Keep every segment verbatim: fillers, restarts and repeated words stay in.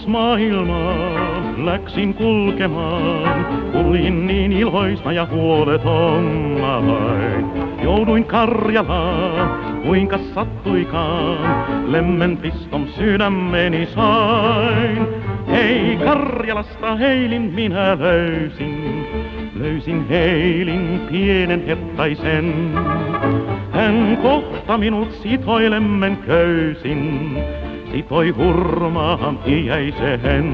maailmaan läksin kulkemaan. Kuljin niin iloisna ja huolettomana vain. Jouduin Karjalaan, kuinka sattuikaan. Lemmen piston sydämeni sain. Hei Karjalasta heilin minä löysin. Löysin heilin pienen hettaisen. Hän kohta minut sitoi lemmen köysin. Sitoi hurmaan iäiseen.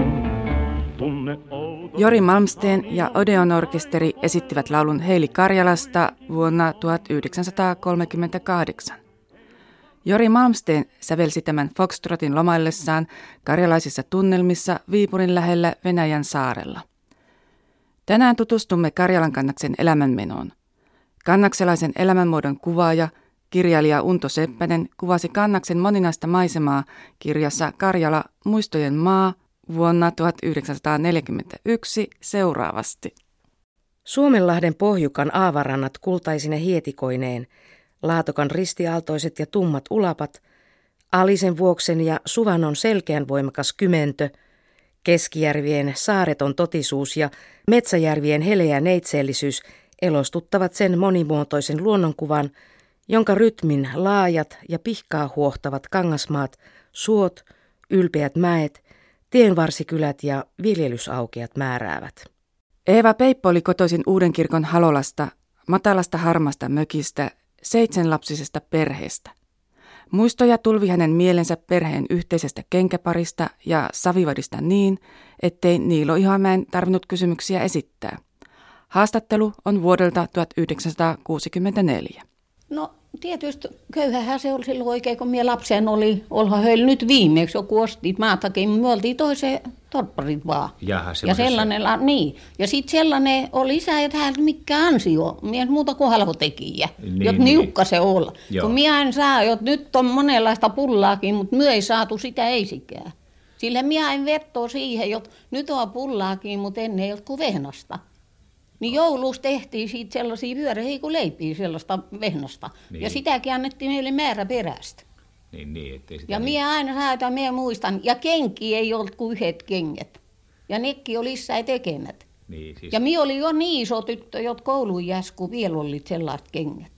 Tunne outo... Jori Malmsteen ja Odeon orkesteri esittivät laulun Heili Karjalasta vuonna tuhatyhdeksänsataakolmekymmentäkahdeksan. Jori Malmsteen sävelsi tämän foxtrotin lomaillessaan karjalaisissa tunnelmissa Viipurin lähellä Venäjän saarella. Tänään tutustumme Karjalan kannaksen elämänmenoon. Kannakselaisen elämänmuodon kuvaaja, kirjailija Unto Seppänen kuvasi kannaksen moninaista maisemaa kirjassa Karjala, muistojen maa vuonna tuhatyhdeksänsataaneljäkymmentäyksi seuraavasti. Suomenlahden pohjukan aavarannat kultaisine hietikoineen, Laatokan ristiaaltoiset ja tummat ulapat, Alisen vuoksen ja Suvannon selkeän voimakas kymentö, Keskijärvien saareton totisuus ja Metsäjärvien heleä neitseellisyys elostuttavat sen monimuotoisen luonnonkuvan, jonka rytmin laajat ja pihkaa huohtavat kangasmaat, suot, ylpeät mäet, tienvarsikylät ja viljelysaukeat määräävät. Eeva Peippo oli kotoisin Uudenkirkon Halolasta, matalasta harmasta mökistä, seitsemänlapsisesta perheestä. Muistoja tulvi hänen mielensä perheen yhteisestä kenkäparista ja savivadista niin, ettei Niilo Ihamäen tarvinnut kysymyksiä esittää. Haastattelu on vuodelta tuhatyhdeksänsataakuusikymmentäneljä. No tietysti köyhähän se oli silloin oikein, kun minä lapsen oli. Olhan heillä nyt viimeksi joku osti maatakin, me oltiin toiseen torpparit vaan. Jaha, ja sellainen, niin. Ja sitten sellainen oli isä, että hän mikä ansio, minä muuta kuin halvotekijä, niin, jotta niin. Niukka se olla. Joo. Kun minä en saa, että nyt on monenlaista pullaakin, mutta me ei saatu sitä eisikään. Sillä minä en vertoo siihen, että nyt on pullaakin, mutta ennen ei ollut kuin vehnasta. Niin joulussa tehtiin siitä sellaisia vyöreitä kuin leipiä sellaista vehnasta. Niin. Ja sitäkin annettiin meille määräperäistä. Niin, niin, ettei sitä ja niin. minä aina saatan, minä muistan. Ja kenkiä ei ollut kuin yhdet kengät. Ja nekin oli isä tekemät. Niin, siis... Ja minä olin jo niin iso tyttö, jotta kouluun jäs, kun vielä oli sellaiset kengät.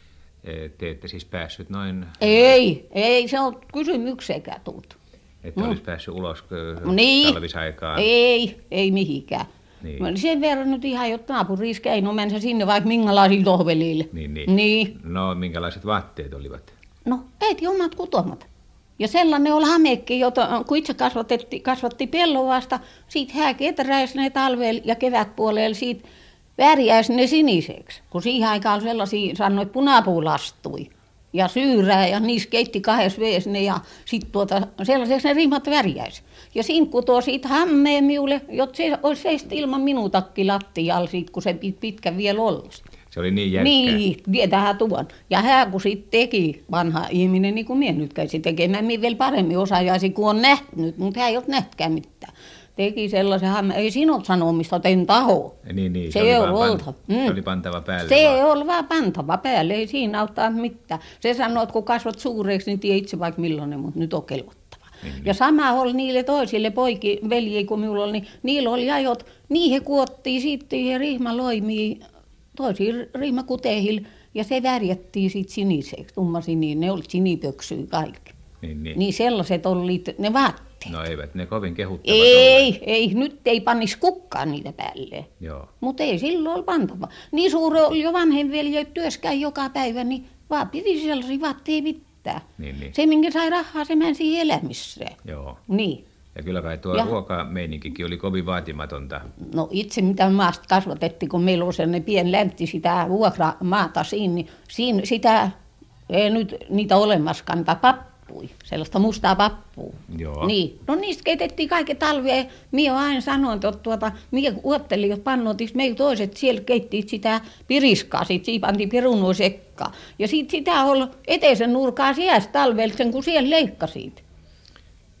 Te ette siis päässyt noin... Ei, ei se on kysymyksekään tullut. Että mm. olisi päässyt ulos niin. talvisaikaan? Ei, ei mihinkään. Niin. Sen verran nyt ihan, jotta naapuriin keino mennä sinne vaikka minkälaisille tohvelille. Niin, niin. niin. No minkälaiset vaatteet olivat? No äiti omat kutomat. Ja sellainen oli hamekki, jota kun itse kasvatti, kasvatti pellovasta, siitä hän kehräisi ne talvella ja kevätpuolella siitä värjäisi ne siniseksi. Kun siihen aikaan oli sellaisia, sanoi, että punapuulastui ja syyrää ja niissä keitti kahdessa veessä ne ja sitten tuota, sellaiseksi ne rihmat värjäisi. Ja siinä kutoo siitä hammeen minulle, jotta se olisi seistä ilman minun takki lattialla, siitä, kun se pitkä vielä olla. Se oli niin jäykkä. Niin, tietähän tuon. Ja hän kun sitten teki, vanha ihminen, niin kuin minä nyt käsin tekemään, minä vielä paremmin osaajaisi, kun on nähnyt, mutta hän ei ole nähtkään mitään. Teki sellaisen hammeen, ei siinä ole sanomista, en taho. Niin, niin, se, se, oli oli pan, mm. se oli pantava päälle. Se vaan. oli vaan pantava päälle, ei siinä auttaa mitään. Se sanoo, että kun kasvat suureksi, niin tiedä itse vaikka millainen, mutta nyt on kelvottava. Niin, niin. Ja sama oli niille toisille poiki, veljiä kun minulla oli, niin niillä oli ajot, niihin kuottiin sitten rihmaloimiin, toisiin rihmakutehille, ja se värjättiin sitten siniseksi, tummasiniin, ne oli sinipöksyjä kaikki. Niin, niin. niin sellaiset olivat ne vaatteet. No eivät ne kovin kehuttavat Ei, olleet. ei, nyt ei panisi kukkaan niitä päälle. Joo. Mutta ei silloin ole pantava. Niin suuri oli jo vanhemvelje, että työskään joka päivä, niin vaan piti sellaisia vaatteita pitää. Niin, niin. Se, minkä sai rahaa, se meni siihen elämiseen. Joo. Niin. Ja kyllä kai tuo ja. ruokameininkikin oli kovin vaatimatonta. No itse mitä maasta kasvatettiin, kun meillä oli sellainen pieni läntti sitä vuokramaata siinä, niin siinä sitä ei nyt niitä olemaskaan, niitä pappui, sellaista mustaa pappua. Joo. Niin. No niistä keitettiin kaiken talvea. Minä olen aina sanonut, että tuota, minä uottelin, että pannoitiksi meillä toiset siellä keittivät sitä piriskaa, siitä siinä pantiin perunoa sekkaan. Ja sitten sitä oli eteisen nurkaa sijasta talvella, sen kun siellä leikkasit.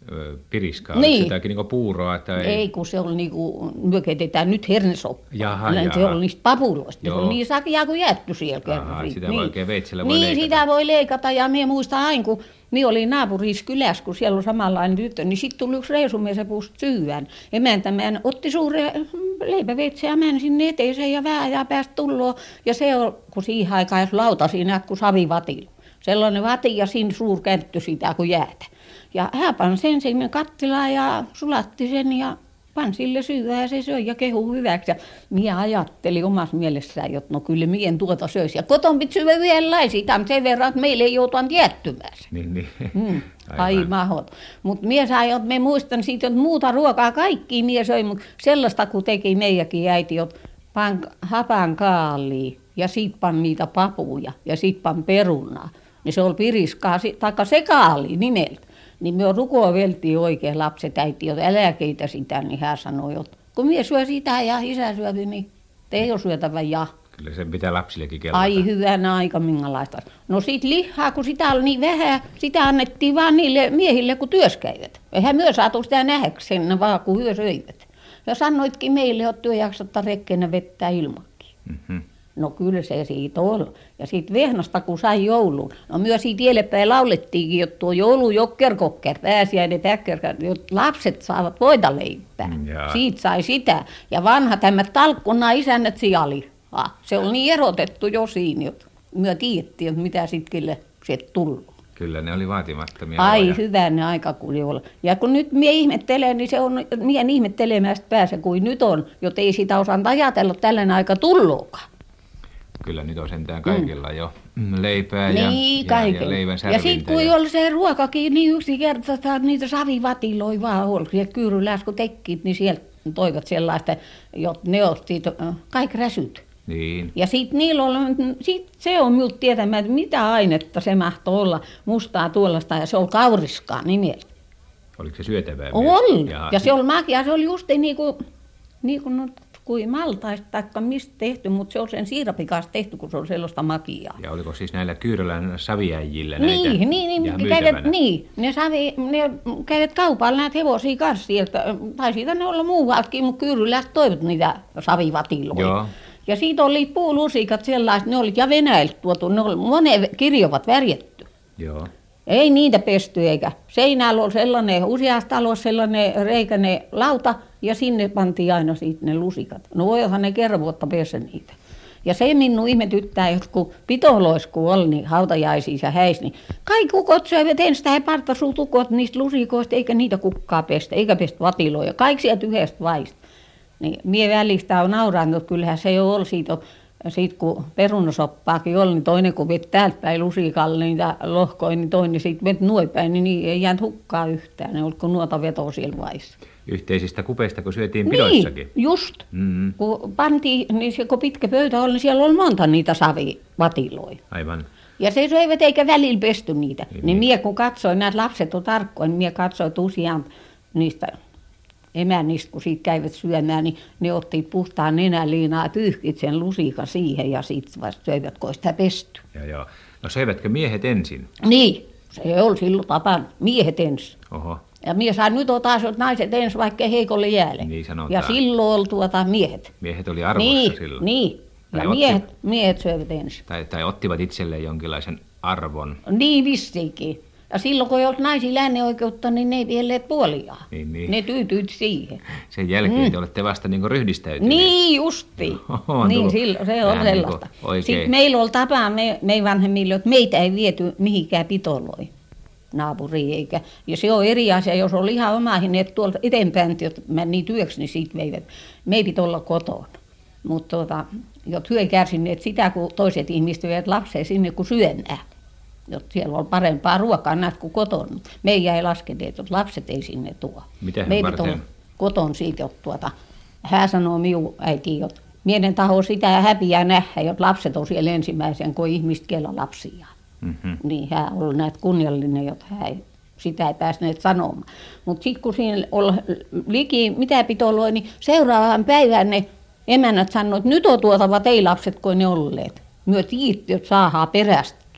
piriskaa? Niin. Oliko jotakin niin puuroa? Tai... Ei, kun se oli niin kuin, me keitetään nyt hernesoppaa. Jaha, se jaha. oli niistä papuloista. Joo. Se oli niin sakeaa kuin jätty siellä kerran. Aha, sitä niin. voi oikein veitsellä voi niin, leikata. sitä voi leikata. Ja minä muistan aina, kun minä olin naapurissa kylässä, kun siellä on samanlainen tyttö, niin sitten tuli yksi reisumies ja puusti syyään. Emäntämään otti suuren leipäveitsen ja meni sinne eteiseen ja vähän ja päästä tulloon. Ja se on, kun siihen aikaan lauta siinä, kun savivatilla. Sellainen vati ja siinä suur kätty sitä kuin jäätä. Ja hän pani sen sinne kattilaan ja sulatti sen ja pani sille syyä ja se söi ja kehui hyväksi. Ja minä ajattelin omassa mielessään, että no kyllä mien tuota söisi. Ja koton piti syödä yhdenlaisia, mutta sen verran, että meille ei joutuaan jättymään. Niin, niin. Mm. Ai mahot. Mutta minä sain, että me muistan siitä, että muuta ruokaa kaikki minä söin, mutta sellaista kun teki meidänkin äiti, että pan hapan kaaliin ja sit pan niitä papuja ja sit pan perunaa. Niin se oli piriskaa, taikka sekaali nimeltä. Niin me rukoiltiin oikein lapset äiti, että älä keitä sitä, niin hän sanoi, että kun minä syö sitä ja isä syö, niin te ei ole syötävä ja. Kyllä sen pitää lapsillekin kelvata. Ai hyvänä aika minkälaista. No sit lihaa, kun sitä oli niin vähän, sitä annettiin vaan niille miehille, kun työskäivät. Eihän myö saatu sitä nähdäksenne vaan, kun hyö söivät. Ja sanoitkin meille, että työ jaksatta rekkenä vettää ilmakin. Mm-hmm. No kyllä se siitä oli. Ja siitä vehnasta, kun sai jouluun. No myös siitä edellepäin laulettiinkin, että tuo joulujokkerkokker, pääsiäinen täkkerkär, että lapset saavat voita leipää. Mm, jaa. Siitä sai sitä. Ja vanha tämä talkkuna isännät siali. Ah, se oli niin erotettu jo siinä, että me tiedettiin, että mitä sitten kyllä sieltä tullut. Kyllä ne oli vaatimattomia. Ai oloja. hyvänä aika kun olla. Ja kun nyt minä ihmettelen, niin se on mien ihmettelemästä pääse kuin nyt on, jotta ei sitä osannut ajatella tällainen aika tulluukaan. Kyllä nyt on sentään kaikilla mm. jo leipää ja, niin, ja, ja leivän ja sitten kun ja... oli se ruokakin niin yksinkertaista, niitä savivatiloja vaan oli. Ja Kyyrylässä kun tekivät, niin sieltä toivat sellaista, jotta ne otti kaikki räsyt. Niin. Ja sitten niillä oli, sit se on minulta tietämään, että mitä ainetta se mahtoi olla mustaa tuollaista, ja se oli kauriskaa nimeltä. Oliko se syötävää? Oli, ja, ja se oli makia, se oli just niin kuin, niin kuin, no, kuin maltaista tai mistä tehty, mutta se on sen siirapikasta tehty, kun se on sellaista makiaa. Ja oliko siis näillä Kyyrölän saviäjillä niin, näitä? Niin, niin, kävät, niin, ne, savi, ne kävät kaupalla näitä hevosia kanssa sieltä, tai siitä ne olla muualtakin, mutta Kyyrylästä toivat niitä savivatiloja. Joo. Ja siitä oli puulusikat sellaiset, ne olivat ja Venäjältä tuotu, ne oli monen kirjovat värjetty. Joo. Ei niitä pesty eikä. Seinällä oli sellainen, useassa talossa sellainen reikäinen lauta ja sinne pantiin aina siitä ne lusikat. No voihan ne kerran vuotta pesä niitä. Ja se minun ihmetyttää, että kun pitoloisku oli niin hautajaisissa ja häissä, niin kaikki ukot syövät ensin he partasutukot niistä lusikoista, eikä niitä kukkaa pestä, eikä pestä vatiloja. Kaikki sieltä yhdestä vaista. Niin mie välistä on naurannut, että kyllähän se jo oli siitä, siitä kun perunasoppaakin oli, niin toinen kun veti täältä päin lusikalle niitä lohkoja, niin toinen sitten veti noin päin, niin, niin ei jäänyt hukkaa yhtään. Ne oli kun nuota vetoa siellä vaiheessa. Yhteisistä kupeista, kun syötiin pidoissakin. Niin, just. Mm-hmm. Kun pantiin, niin se, kun pitkä pöytä oli, niin siellä oli monta niitä savivatiloja. Aivan. Ja se söivät eikä välillä pesty niitä. Niin, Niin, niin. mie kun katsoin, näitä lapset on tarkkoja, niin mie katsoin usein niistä emännistä, kun siitä käivät syömään, niin ne otti puhtaan nenäliinaa ja pyyhkit sen lusikan siihen ja sitten vasta söivät, kun sitä pesty. Ja, joo. No söivätkö miehet ensin? Niin, se oli silloin tapana. Miehet ensin. Oho. Ja mies sai nyt ottaa että naiset ensin, vaikka ei heikolle jäälle. Niin sanotaan. Ja silloin oli tuota miehet. Miehet oli arvossa niin, silloin. Niin, Tai ja otti- miehet, miehet söivät ensin. Tai, tai ottivat itselleen jonkinlaisen arvon. Niin vissiinkin. Ja silloin kun ei ollut naisilla äänioikeutta, niin ne ei vielleet puoliaan. Niin, niin. Ne tyytyivät siihen. Sen jälkeen Mm. te olette vasta niin ryhdistäytyneet. Niin justi. On niin tullut silloin, se on vähän niin kuin sellaista. oikein. Sitten meillä oli tapa, me, me vanhemmille, että meitä ei viety mihinkään pitoloihin naapuriin. Eikä. Ja se on eri asia, jos oli ihan omahin, että tuolta eteenpäin, että meni työksi, niin siitä veivät. Me ei piti olla kotona. Mutta tota, jot hyö kärsineet sitä, kun toiset ihmiset veivät lapseen sinne, kun syömään. Jotta siellä oli parempaa ruokaa näet kuin kotona. Meidän ei laskeneet, että lapset ei sinne tuo. Mitähän Me ei varten? piti olla koton siitä, että tuota, hän sanoo minun äiti, että mielen taho sitä häpiää nähdä, että lapset on siellä ensimmäisen, kun ihmiset kiellä lapsia. Mm-hmm. Niin hän oli näet kunniallinen, että hän ei, sitä ei pääsneet sanomaan. Mutta sitten kun siinä oli liki mitä pitoloi, niin seuraavan päivän ne emännät sanoivat, että nyt on tuotava teidän lapset, kun ne olleet. Myö tiitti, että saadaan perästäkin.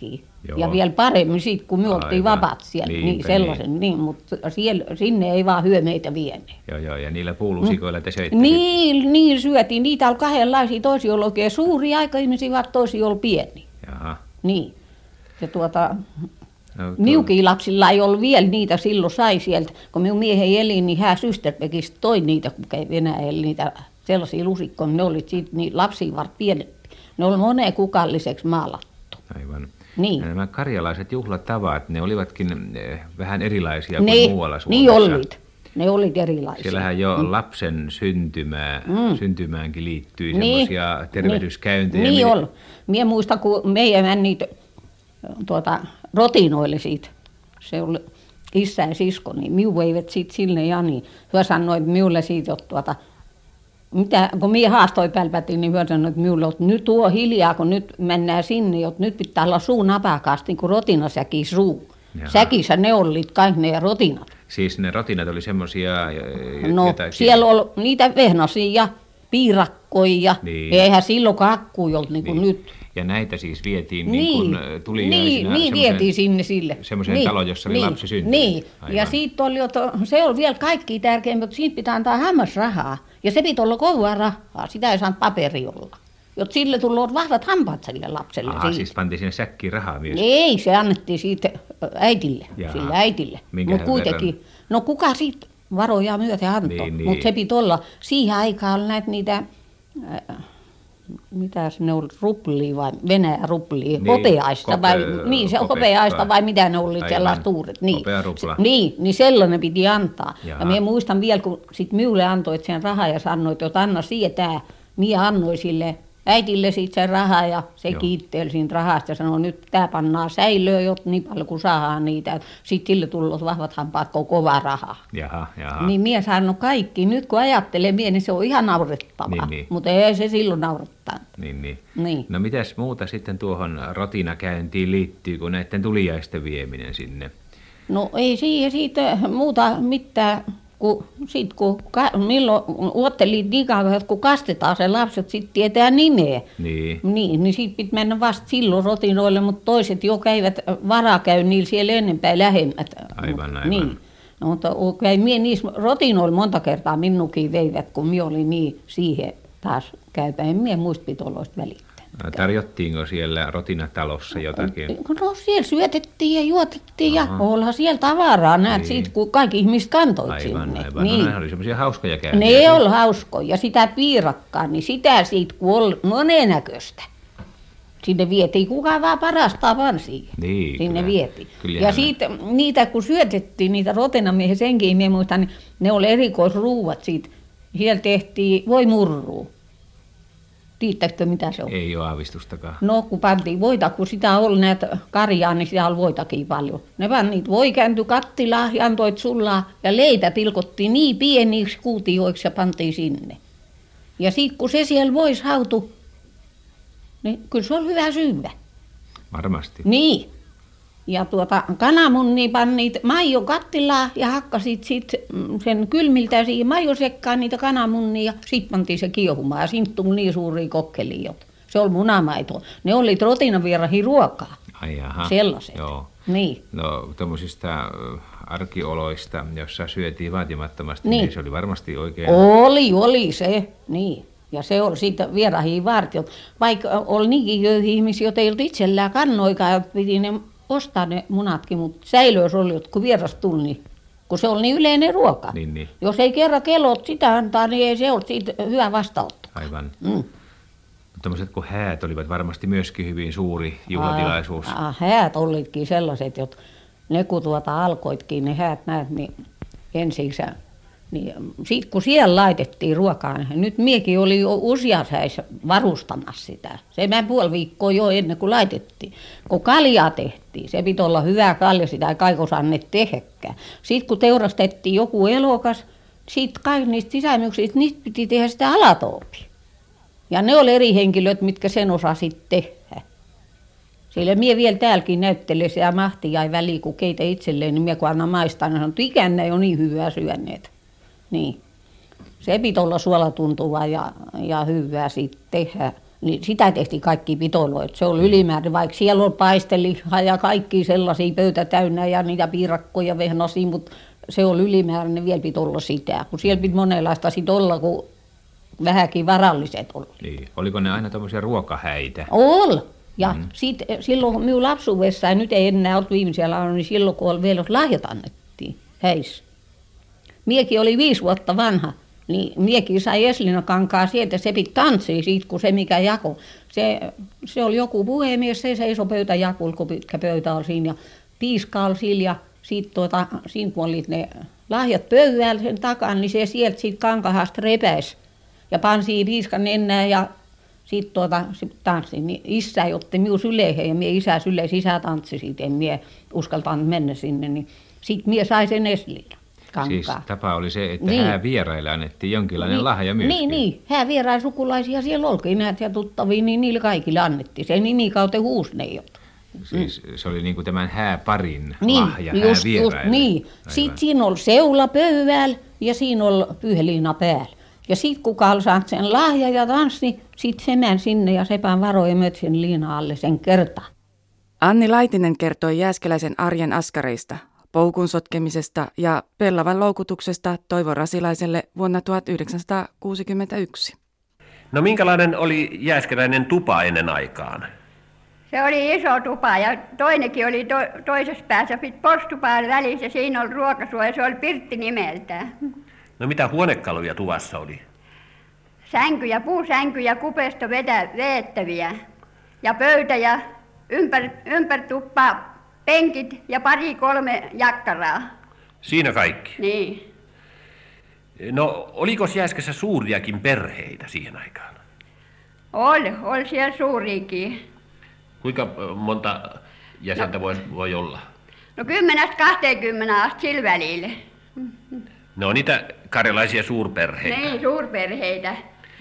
Joo. Ja vielä paremmin sitten, kun me Aivan. oltiin vapaat siellä. Niinpä, Niin, sellaisen, niin. mutta siellä, sinne ei vaan hyö meitä vieneet. Joo, joo, ja niillä puulusikoilla te söitte. Niin, niin syötiin. Niitä oli kahdenlaisia. Toisia oli oikein suuria aikaihmisiä, vaikka toisia oli pieniä. Jaha. Niin. Ja tuota, No, tuo- minunkin lapsilla ei ollut vielä niitä silloin sai sieltä. Kun minun mieheni eli, niin hän Systerpekistä toi niitä, kun kävi Venäjällä, niitä sellaisia lusikkoja. Ne olivat siitä niin lapsia vart pienempi. Ne oli moneen kukalliseksi maalattu. Aivan. Niin. Ja nämä karjalaiset juhlatavat, ne olivatkin eh, vähän erilaisia kuin Ne, muualla Suomessa. niin olivat. Ne olivat erilaisia. Siellähän jo mm. lapsen syntymää, mm. syntymäänkin liittyy Niin, semmoisia tervehdyskäyntejä. Niin, niin Miten- oli. Minä muistan, kun meidän meni niitä tuota, rotinoille siitä. Se oli isä ja sisko, niin minun veivät siitä sinne ja niin. He sanoi, että minulle siitä, että tuota, mitä, kun minä haastoi pälpätin, niin he sanoi, että minulle, että nyt tuo hiljaa, kun nyt mennään sinne, että nyt pitää olla suu napakasti, niin kuin rotinasäki suu. Jaha. Säkissä ne olivat kaikki ne rotinat. Siis ne rotinat oli semmoisia... No, siellä oli niitä vehnäsiä ja piirakkoja ja Niin. eihän silloin kakkuja ollut niin kuin Niin. nyt. Ja näitä siis vietiin niin, niin kuin tuli niin, niin vietiin sinne sille. semmoiseen niin, taloon, jossa oli niin, lapsi syntynyt. Niin, Aivan. ja siitä oli, jota, se oli vielä kaikki tärkeämpi, mutta siitä pitää antaa hammasrahaa. Ja se pitää olla kovaa rahaa, sitä ei saanut paperi olla. Jotta sille tullut vahvat hampaat sille lapselle. Aha, siitä. siis pantiin sinne säkkiin rahaa myös. Ei, se annettiin siitä äitille, Jaha. sille äitille. Minkähän Mutta kuitenkin, no kuka siitä varoja myöten antoi, Niin, niin. mutta se piti olla, siihen aikaan oli näitä niitä, äh, mitä ne oli, ruplia vai Venäjän ruplia, Niin, hopeaista kope- vai, niin se kopekkaa. hopeaista vai mitä ne oli Aivan. sellaiset suuret. Niin. Hopearupla. Se- Niin, niin sellainen piti antaa. Jaha. Ja minä muistan vielä, kun sit minulle antoi sen rahaa ja sanoi, että anna sietää, minä annoin sille äitille siitä sen rahaa ja se Joo. kiitteli siitä rahasta ja sanoi, nyt tämä pannaan säilöön, jotta niin paljon kuin saadaan niitä. Sitten sille tullut vahvat hampaat, kun on kova raha. Jaha, jaha. Niin minä saanut kaikki. Nyt kun ajattelee minä, niin se on ihan naurettavaa. Niin, niin. Mutta ei se silloin naurattaa. Niin, niin. Niin. No mitäs muuta sitten tuohon rotinakäyntiin liittyy kuin näiden tuliaisten vieminen sinne? No ei siihen siitä muuta mitään, kun, sit, kun ka, milloin uotteli niin kauan, että kun kastetaan se lapset, sitten tietää nimeä. Niin. Niin, niin siitä piti mennä vasta silloin rotinoille, mutta toiset jo käivät varakäynnillä siellä ennenpäin lähemmät. Aivan, Mut- aivan. Niin. No, mutta käin mie niissä rotinoilla monta kertaa minunkin veivät, kun minä olin niin siihen taas käypä. En mie muista pitoloista välittää. Tarjottiinko siellä rotinatalossa jotakin? No siellä syötettiin ja juotettiin Aha. ja olihan siellä tavaraa, näet Niin. siitä, kun kaikki ihmiset kantoivat Aivan, sinne. aivan. Niin. No nehän oli semmoisia hauskoja käyntejä. Ne oli hauskoja ja sitä piirakkaa, niin sitä siitä kun oli monennäköistä. Sinne vietiin, kuka vaan parastaa vaan siihen. Niin, Sinne kyllä. vietiin. Kyllähän Ja ne- siitä, niitä kun syötettiin, niitä rotenamiehen senkin, minä muistan, niin ne oli erikoisruuat siitä. Siellä tehtiin voimurrua. Tiedättekö mitä se on? Ei ole aavistustakaan. No kun pantiin voita, kun sitä oli näitä karjaa, niin sitä oli voitakin paljon. Ne vaan niitä voikääntyi kattilaan ja antoit sullaa ja leitä pilkottiin niin pieniksi kuutioiksi ja pantiin sinne. Ja sitten kun se siellä voisi hautu, niin kyllä se oli hyvä syödä. Varmasti. Niin. Ja tuota kananmunia pannit maidon kattilaan ja hakkasit sit mm, sen kylmiltä siihen maijosekkaan niitä kananmunia ja sitten pantiin se kiehumaan ja siitä tuli niin suuria kokkeliä. Se oli munamaito. Ne oli rotinavierahia ruokaa. Ai jaha. Sellaiset. Joo. Niin. No tuommoisista arkioloista, jossa syötiin vaatimattomasti, niin, Niin. niin se oli varmasti oikein... Oli, oli se. Niin. Ja se oli siitä vierahia vartiot. Vaikka oli niinkin köyhiä ihmisiä, joita ei ollut itsellään kannoikaan, että piti ne ostaa ne munatkin, mutta säilössä oli, että kun vieras tuli, niin kun se oli niin yleinen ruoka. Niin, niin. Jos ei kerran kellot sitä antaa, niin ei se ole siitä hyvä vastaanotto. Aivan. Mm. Tuommoiset kuin häät olivat varmasti myöskin hyvin suuri juhlatilaisuus. Ah, ah, häät olitkin sellaiset, että ne kun tuota alkoitkin, ne häät näet, niin ensiksä, niin sit kun siellä laitettiin ruokaa, niin nyt miekin oli jo useassa häissä varustamassa sitä. Se meni puoli viikkoa jo ennen kuin laitettiin. Kun kaljaa tehtiin, se piti olla hyvä kalja, sitä ei kaikos annet tehdäkään. Sitten kun teurastettiin joku elokas, sitten kaikki niistä sisämyksistä, niistä piti tehdä sitä alatoopia. Ja ne oli eri henkilöt, mitkä sen osasivat tehdä. Sillä mie vielä täälläkin näyttelen se ja mahti jäi väliin, kun keitä itselleen, niin mie kun annan maistaa, niin sanon, että ikänne ei ole niin hyvää syöneet. Niin. Se piti olla suolatuntuvaa ja, ja hyvää sitten tehdä. niin sitä tehtiin kaikki pitoloita. Se oli ylimääräinen, vaikka siellä on paistelihaa ja kaikki sellaisia pöytä täynnä ja niitä piirakkoja vehnosia, mutta se oli ylimääräinen, vielä piti olla sitä, kun siellä piti monenlaista sit olla, kun vähänkin varalliset oli. Niin. Oliko ne aina tämmöisiä ruokahäitä? Oli. Ja Mm. sit, silloin minun lapsuudessa, ja nyt ei enää ollut viimeisiä launoja, niin silloin kun oli vielä, jos lahjat annettiin häissä. Miekin oli viisi vuotta vanha, niin miekin sai Eslinakankaa sieltä, se piti tanssia siitä, kun se mikä jako. Se, se oli joku puhemies, se seisoi pöytäjakulla, kun pitkä pöytä oli siinä, ja piiska oli sillä, ja sitten tuota, siinä kun oli ne lahjat pöydällä sen takana, niin se sieltä siitä kankahasta repäisi ja pansi piiskan nenään ja sitten tuota, sit tanssi. Niin isä otti minun syleihin ja minä isä syleisi, isä tanssi siitä, en minä uskaltanut mennä sinne, niin sitten minä sai sen Esliina kankaan. Siis tapa oli se, että Niin. hää vieraille annettiin jonkinlainen Niin, lahja myöskin. Niin, niin. Hää vieraille sukulaisia siellä oltiin näet ja tuttavia, niin niille kaikille annettiin. Se nimi kautta huusneijot. Siis se oli niin kuin tämän hääparin Niin, lahja just, just häävieraille. niin. Aivan. Sitten siinä oli seula pöydällä ja siinä oli pyyheliina päällä. Ja sitten kuka oli saanut sen lahja ja tanssi, sitten se meni sinne ja sepän varoi ja möt sen liina alle sen kertaa. Anni Laitinen kertoi jääskeläisen arjen askareista, poukun sotkemisesta ja pellavan loukutuksesta Toivo Rasilaiselle vuonna tuhatyhdeksänsataakuusikymmentäyksi. No minkälainen oli jääskeläinen tupa ennen aikaan? Se oli iso tupa ja toinenkin oli to, toisessa päässä, sitten postupaan välissä, siinä oli ruokasuo ja se oli pirtti nimeltään. No mitä huonekaluja tuvassa oli? Sänkyjä, puusänkyjä, kupesto vetä, veettäviä ja pöytä ja ympäri, ympäri tuppaa penkit ja pari kolme jakkaraa. Siinä kaikki. Niin. No oliko Jääskässä suuriakin perheitä siihen aikaan? Oli, oli siellä suuriakin. Kuinka monta jäsentä voi, voi olla? No kymmenestä kahteenkymmeneen asti sillä välillä. Ne on niitä karjalaisia suurperheitä. Niin, suurperheitä.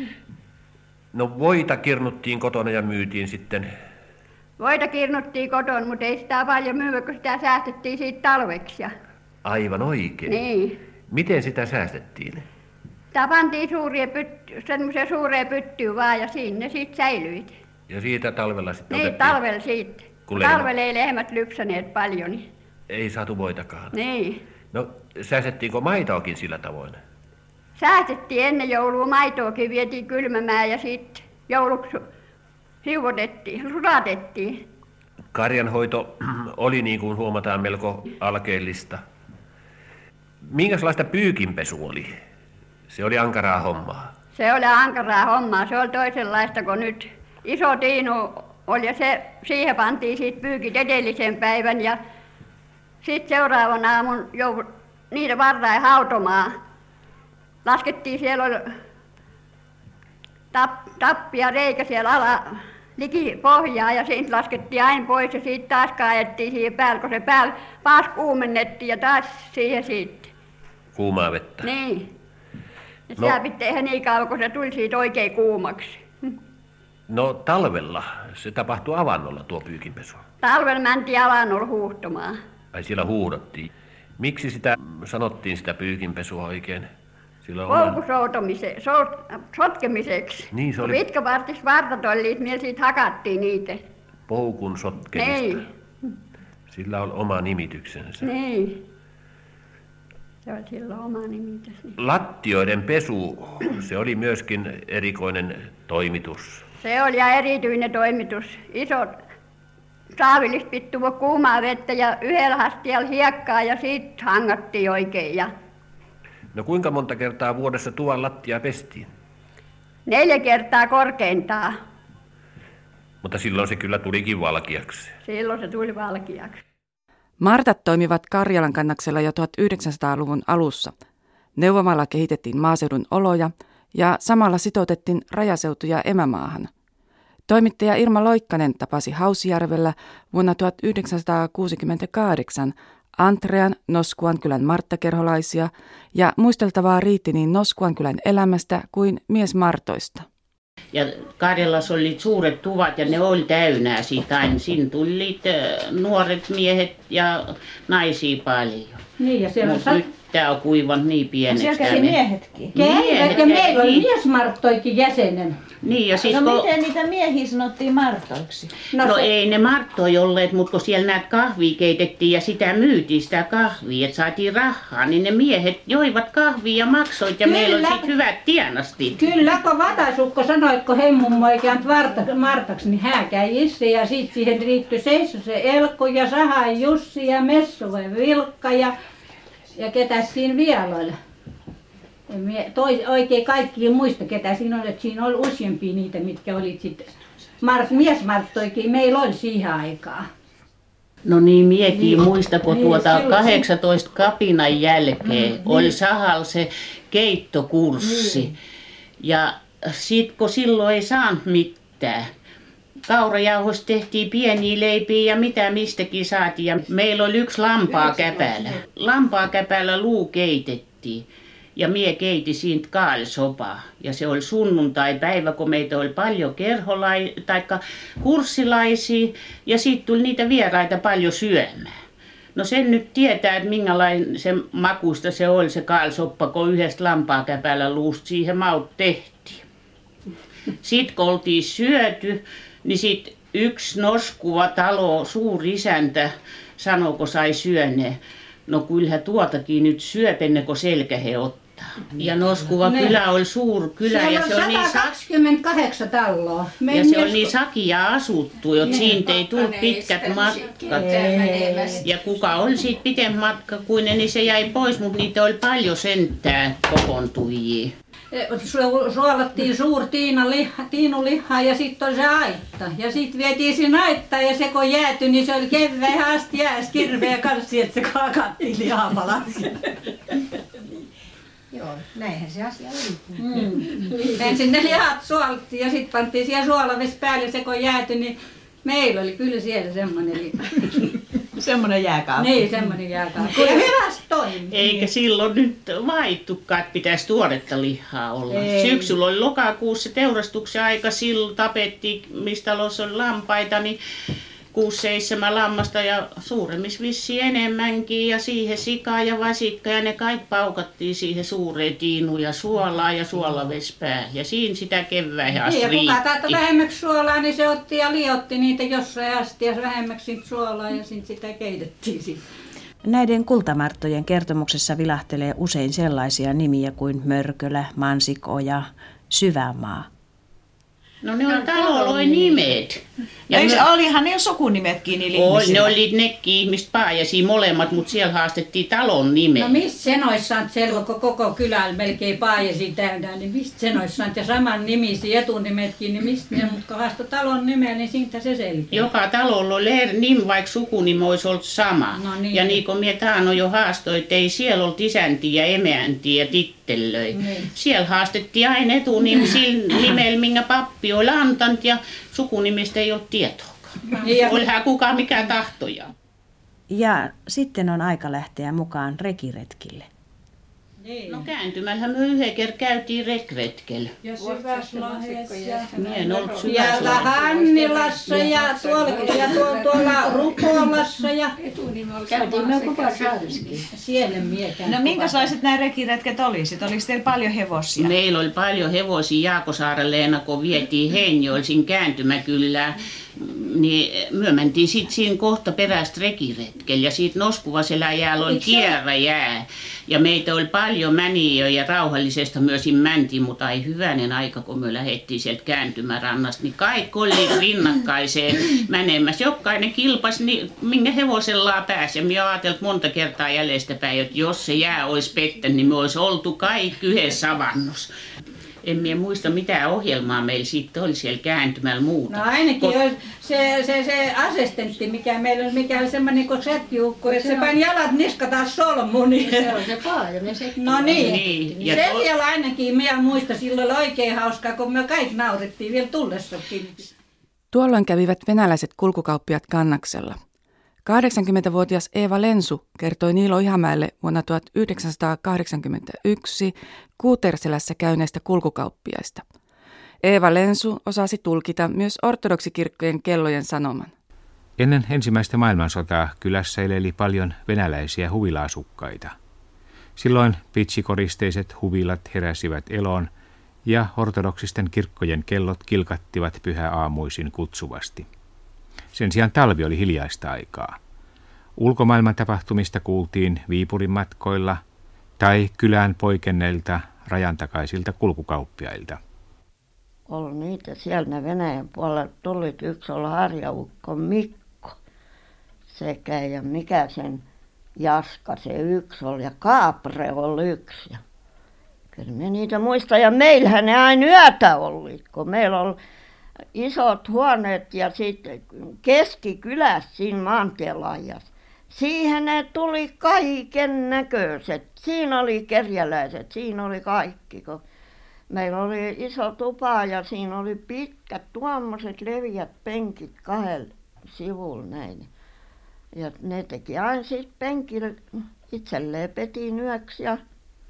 No voita kirnuttiin kotona ja myytiin sitten. Voita kirnuttiin kotona, mutta ei sitä paljon myydä, kun sitä säästettiin siitä talveksi. Aivan oikein. Niin. Miten sitä säästettiin? Sitä pantiin suuria pytty, semmoisia suuria pyttyä vaan ja siinä ne sitten säilyivät. Ja siitä talvella sitten Niin, otettiin. talvella siitä. Kun lehmä- Talvella ei lehmät lypsäneet paljon. Niin. Ei saatu voitakaan. niin. No säästettiinkö maitoakin sillä tavoin? Säästettiin ennen joulua, maitoakin vietiin kylmämään ja sitten jouluksi hiuvotettiin, sulatettiin. Karjanhoito oli niin kuin huomataan melko alkeellista. Minkälaista pyykinpesu oli? Se oli ankaraa hommaa. Se oli ankaraa hommaa, se oli toisenlaista kuin nyt. Iso tiinu oli ja se, siihen pantiin siitä pyykit edellisen päivän ja sitten seuraavan aamun joudut niitä varrain hautomaan. Laskettiin, siellä oli tap, tappi ja reikä siellä ala, liki pohjaa ja siitä laskettiin aina pois ja siitä taas kaadettiin siihen päälle, kun se päällä taas kuumennettiin ja taas siihen sitten. Kuumaa vettä. Niin. Ja No. sitä pitää tehdä niin kauan, kun se tuli siitä oikein kuumaksi. No talvella se tapahtui avannolla tuo pyykinpesu. Talvella mentiin avannolla huuhtomaan. Ai siellä huudottiin. Miksi sitä sanottiin sitä pyykinpesua oikein? Sillä on oma- Polkusoutomise- so- sotkemiseksi. Niin, se oli- Pitkävartis vartat oli, millä siitä hakattiin niitä. poukun sotkemista. Niin, Sillä on oma nimityksensä. niin. Se oli silloin oma nimitys. Lattioiden pesu, se oli myöskin erikoinen toimitus. Se oli ja erityinen toimitus. Isot saavillista piti tuoda kuumaa vettä ja yhdellä hastialla hiekkaa ja siitä hangattiin oikein. Ja No kuinka monta kertaa vuodessa tuvan lattia pestiin? neljä kertaa korkeintaan. Mutta silloin se kyllä tulikin valkeaksi. Silloin se tuli valkeaksi. Martat toimivat Karjalan kannaksella jo tuhatyhdeksänsataaluvun alussa. Neuvomalla kehitettiin maaseudun oloja ja samalla sitoutettiin rajaseutuja emämaahan. Toimittaja Irma Loikkanen tapasi Hausjärvellä vuonna tuhatyhdeksänsataakuusikymmentäkahdeksan Antrean Noskuankylän marttakerholaisia ja muisteltavaa riitti niin Noskuankylän elämästä kuin mies Martoista. Ja Karjalassa oli suuret tuvat ja ne oli täynnä siitä aina. Siinä tuli nuoret miehet ja naisia paljon. Niin, ja siellä Mut sat... nyt tää on kuivanut niin pieneksi. Siellä kävi miehetkin. Käivät, ja meillä oli miesmarttoikin jäsenen. Niin, ja siis No kun... miten niitä miehiä sanottiin martoiksi? No, no se... ei ne marttoja olleet, mutta kun siellä näet kahvia keitettiin ja sitä myytiin sitä kahvia, että saatiin rahaa, niin ne miehet joivat kahvia ja maksoit ja Kyllä. meillä oli sit hyvät tienastit. Kyllä, kun Vatasukko sanoi, että kun heimummo ei käynyt varta, Martaksi, niin hän käy itse ja sitten siihen riittyi Seisosen Elkku ja Sahan Jussi ja Messuven Vilkka ja, ja ketä siinä vielä oli. En mie toi, oikein kaikki muista ketä siinä oli, että siinä oli useampia niitä, mitkä olivat sitten Mart, miesmarttoikin meillä oli siihen aikaan. No niin, miekin niin. Muista, kun Niin, tuota silloin- kahdeksantoista kapinan jälkeen Mm, oli niin. Sahalla se keittokurssi. Niin. Ja sit kun silloin ei saanut mitään, kaurajauhoista tehtiin pieniä leipiä ja mitä mistäkin saatiin. Ja meillä oli yksi lampaakäpälä. Lampaakäpällä luu keitettiin. Ja mie keiti siitä kaalisopaa. Ja se oli sunnuntai-päivä, kun meitä oli paljon kerholai, taikka kurssilaisia. Ja siitä tuli niitä vieraita paljon syömään. No sen nyt tietää, että minkälainen se makuista se oli se kaalisoppa, kun yhdestä lampaakäpällä luusta siihen maut tehtiin. Sitten kun oltiin syöty, niin sitten yksi noskuva talo, suuri isäntä, sanoi, kun sai syöneen. No kyllähän tuotakin nyt syöp ennen kuin selkähe ottaa. Ja Noskuva Ne. kylä oli suuri kylä Siellä ja on se oli niin, sa- satakaksikymmentäkahdeksan taloa. ja se oli niin sakia asuttu, että Niin. siitä ei tullut pitkät matkat. Ja kuka oli siitä pitempi matka kuin ne, niin se jäi pois, mutta niitä oli paljon sentään kokoontujia. Su- Suolattiin suuri tiina liha, tiinulihaa ja sitten oli se aitta. Ja sitten vietiin sinne aittaan ja se kun jäätyi, niin se oli kevään asti jääs kirveä kanssa, että se kakattiin lihapalaksi. Joo, näinhän se asia oli. Mm. Ensin ne lihat suolattiin ja sitten pantiin siihen suolavesi päälle, se kun jäätyi, niin meillä oli kyllä siellä semmoinen liha. Semmoinen jääkaappi. Niin, semmoinen jääkaappi. Ja hyvästi toimi. Eikä silloin nyt vaihtukaan, että pitäisi tuoretta lihaa olla. Ei. Syksyllä oli lokakuussa teurastuksen aika, silloin tapettiin, mistä talossa oli lampaita, niin kuusi seitsemän lammasta ja suuremmissa vissiin enemmänkin ja siihen sika ja vasikka ja ne kaikki paukattiin siihen suureen tiinuun ja suolaa ja suolavespää ja siinä sitä kevään asti Niin, ja kuka tahtoi riitti. vähemmäksi suolaa, niin se otti ja liotti niitä jossain asti ja vähemmäksi siitä suolaa ja sitten sitä keitettiin sitten. Näiden kultamarttojen kertomuksessa vilahtelee usein sellaisia nimiä kuin Mörkölä, Mansikoja, Syvämaa. No ne on talolojen nimet. Ja Eikö, me- olihan ne jo sukunimetkin niillä Oli, ihmisillä? ne oli nekin ihmiset Paajasia molemmat, mutta siellä haastettiin talon nimen. No mistä sen olisi saanut selvä, kun koko kylällä melkein Paajasi täynnä, niin mistä sen olisi saanut ja saman nimisi etunimetkin, niin mistä ne, mutta kun haastoi talon nimeä, niin siitä se selkeä. Joka talolla oli eri nimi, vaikka sukunimi olisi ollut sama. No niin. Ja niin kuin minä taannoin jo haastoin, että ei siellä ollut isäntiä ja emäntiä ja tittelöi. Niin. Siellä haastettiin aina etunimi sillä nimellä, minkä pappi oli antanut ja sukunimistä ei ollut tietoakaan. Niin, ja- Olihan kukaan mikä tahtoja. Ja sitten on aika lähteä mukaan rekiretkille. Niin. No kääntymällähän me yhden kerran käytiin rekretkellä. Ja Syväslahdessa ja, Minä en ollut ja Syväslahdessa. Hannilassa ja tuolla, ja tuolla, tuolla Rupolassa ja Käytiin me Kupasaarissakin. siellä miekään. No minkälaiset nämä rekiretket oli? Sitten oliko teillä paljon hevosia? Meillä oli paljon hevosia Jaakosaaren Leena, kun vietiin Heinjoella siinä kääntymäkylään. Niin me mentiin sitten siinä kohta perästä rekiretkellä ja siitä Noskuvaseläjäällä oli kierrä jää. Ja meitä oli paljon mäniä ja rauhallisesta myös mäntiin, mutta ei hyvänen aika, kun me lähdettiin sieltä kääntymärannasta, niin kaikki oli rinnakkaiseen menemässä. Jokainen kilpasi, niin minkä hevosellaan pääsi. Ja minä ajattelin monta kertaa jäljestäpäin, että jos se jää olisi pettänyt, niin me olisi oltu kaikki yhdessä avannossa. En minä muista mitä ohjelmaa meillä sitten oli siellä kääntymällä muuta. No ainakin Kun- oli se, se, se assistentti, mikä meillä oli, mikä oli semmoinen kuin Sätjuukko, että se pani jalat niskataan solmuun. Niin... Se on se Paajanen se. No niin, Niin, ja se to- siellä ainakin, minä muistan, silloin oli oikein hauskaa, kun me kaikki naurettiin vielä tullessakin. Tuolloin kävivät venäläiset kulkukauppiat Kannaksella. kahdeksankymmentävuotias Eeva Lensu kertoi Niilo Ihamäelle vuonna tuhatyhdeksänsataakahdeksankymmentäyksi Kuuterselässä käyneistä kulkukauppiaista. Eeva Lensu osasi tulkita myös ortodoksikirkkojen kellojen sanoman. Ennen ensimmäistä maailmansotaa kylässä eleli paljon venäläisiä huvila-asukkaita. Silloin pitchikoristeiset huvilat heräsivät eloon ja ortodoksisten kirkkojen kellot kilkattivat pyhäaamuisin kutsuvasti. Sen sijaan talvi oli hiljaista aikaa. Ulkomaailman tapahtumista kuultiin Viipurin matkoilla tai kylään poikenneilta rajantakaisilta kulkukauppiailta. Oli niitä siellä Venäjän puolella tuli. Yksi oli harjaukko Mikko sekä ja mikä sen Jaska se yksi oli ja Kaapre oli yksi. Ja kyllä me niitä muista ja meillähän ne aina yötä oli, kun meillä oli isot huoneet ja sitten keskikylässä siinä maantielaajassa. Siihen ne tuli kaiken näköiset. Siinä oli kerjäläiset, siinä oli kaikki. Kun meillä oli iso tupa ja siinä oli pitkät tuommoiset leviät penkit kahdella sivulla näin. Ja ne teki aina sitten penkillä itselleen petin yöksi. Ja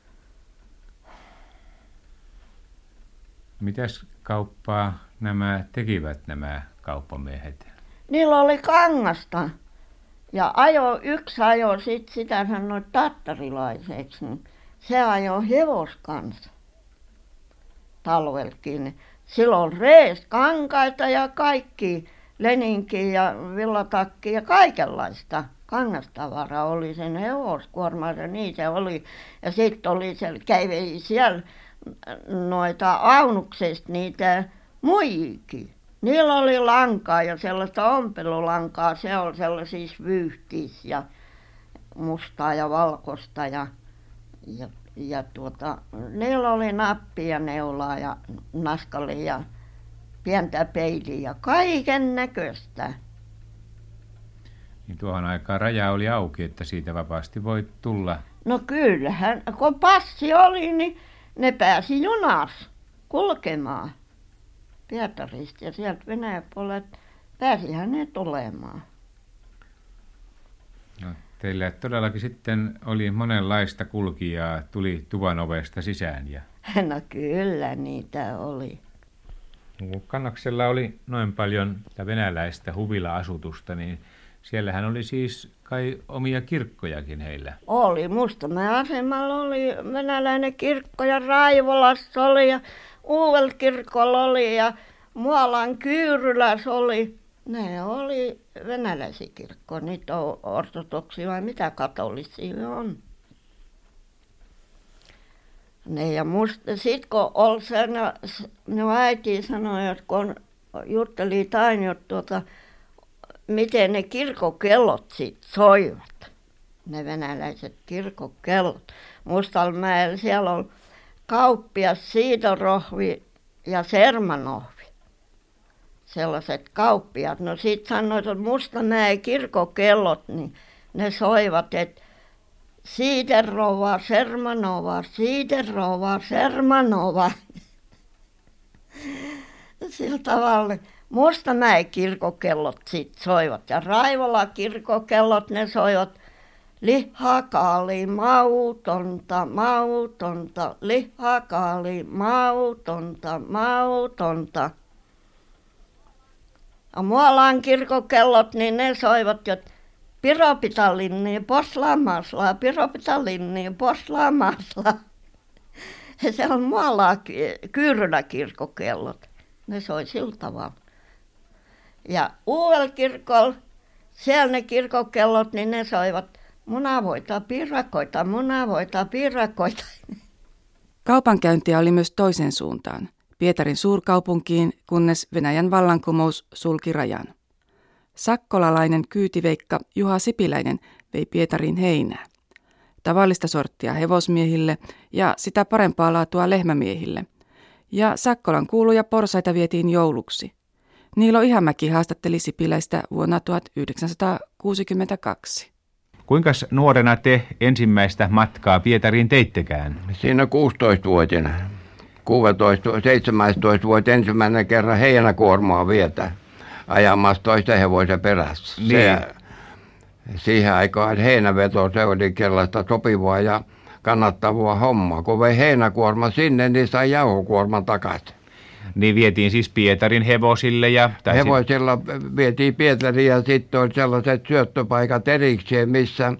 mitäs kauppaa nämä tekivät nämä kauppamiehet? Niillä oli kangasta. Ja ajo, yksi ajo sit sitä sanoi tattarilaiseksi, niin se ajoi hevoskansa talvelkin. Silloin rees kankaita ja kaikki, leninkiä ja villatakki ja kaikenlaista kangastavaraa oli sen hevoskuormassa, niin se oli. Ja sitten oli siellä, kävi siellä noita aunuksesta niitä muijikin. Niillä oli lankaa ja sellaista ompelulankaa, se oli sellaisissa vyyhtiissä ja mustaa ja valkoista ja, ja, ja tuota, niillä oli nappia, neulaa ja naskali ja pientä peiliä ja kaiken näköistä. Niin tuohon aikaan raja oli auki, että siitä vapaasti voi tulla. No kyllähän, kun passi oli, niin ne pääsi junassa kulkemaan Pietarista ja sieltä Venäjän puolelta pääsihän ne tulemaan. No, teillä todellakin sitten oli monenlaista kulkijaa, tuli tuvan ovesta sisään. Ja no kyllä niitä oli. Kun Kannaksella oli noin paljon venäläistä huvila-asutusta, niin siellähän oli siis kai omia kirkkojakin heillä. Oli. Mustamäen asemalla oli venäläinen kirkko ja Raivolassa oli ja Uudella kirkolla oli ja Muolan Kyyrylässä oli. Ne oli venäläisiä kirkkoja. Niitä on ortodoksia vai mitä katolisia on. Ne ja musta, sit kun oli se, no äiti sanoi, että kun jutteli Tainio tuota, miten ne kirkokellot sit soivat. Ne venäläiset kirkokellot. Mustalmäellä siellä on kauppias Siidorohvi ja Sermanohvi. Sellaiset kauppiat. No sit sanoit, että Mustamäen kirkokellot, niin ne soivat, että Siiderova, Sermanova, Siiderova, Sermanova. Sillä tavalla Mustamäen kirkokellot sit soivat ja Raivola kirkokellot ne soivat lihakaali mautonta, mautonta, lihakaali mautonta, mautonta. Ja Muolan kirkokellot niin ne soivat, että Piro pitää linniä poslaamasla, Piro pitää linniä poslaamasla. Se on Muolan Kyyrylä kirkokellot. Ne soi sillä tavalla. Ja Uudella kirkolla, siellä ne kirkokellot, niin ne soivat munavoita, piirakoita, munavoita, piirakoita. Kaupankäyntiä oli myös toisen suuntaan, Pietarin suurkaupunkiin, kunnes Venäjän vallankumous sulki rajan. Sakkolalainen kyytiveikka Juha Sipiläinen vei Pietariin heinää. Tavallista sorttia hevosmiehille ja sitä parempaa laatua lehmämiehille. Ja Sakkolan kuuluja porsaita vietiin jouluksi. Niilo Ihamäki haastatteli Sipiläistä vuonna tuhatyhdeksänsataakuusikymmentäkaksi. Kuinkas nuorena te ensimmäistä matkaa Pietariin teittekään? Siinä kuusitoistavuotiaana. kuusitoista, seitsemäntoista vuotta ensimmäinen kerran heinäkuormaa vietä ajamassa toista hevosen perässä. Niin. Se, siihen aikaan heinäveto se oli sellaista sopivaa ja kannattavaa hommaa. Kun vei heinäkuorma sinne, niin sai jauhokuorman takaisin. Niin vietiin siis Pietarin hevosille ja... Tai hevosilla vietiin Pietariin ja sitten oli sellaiset syöttöpaikat erikseen, missä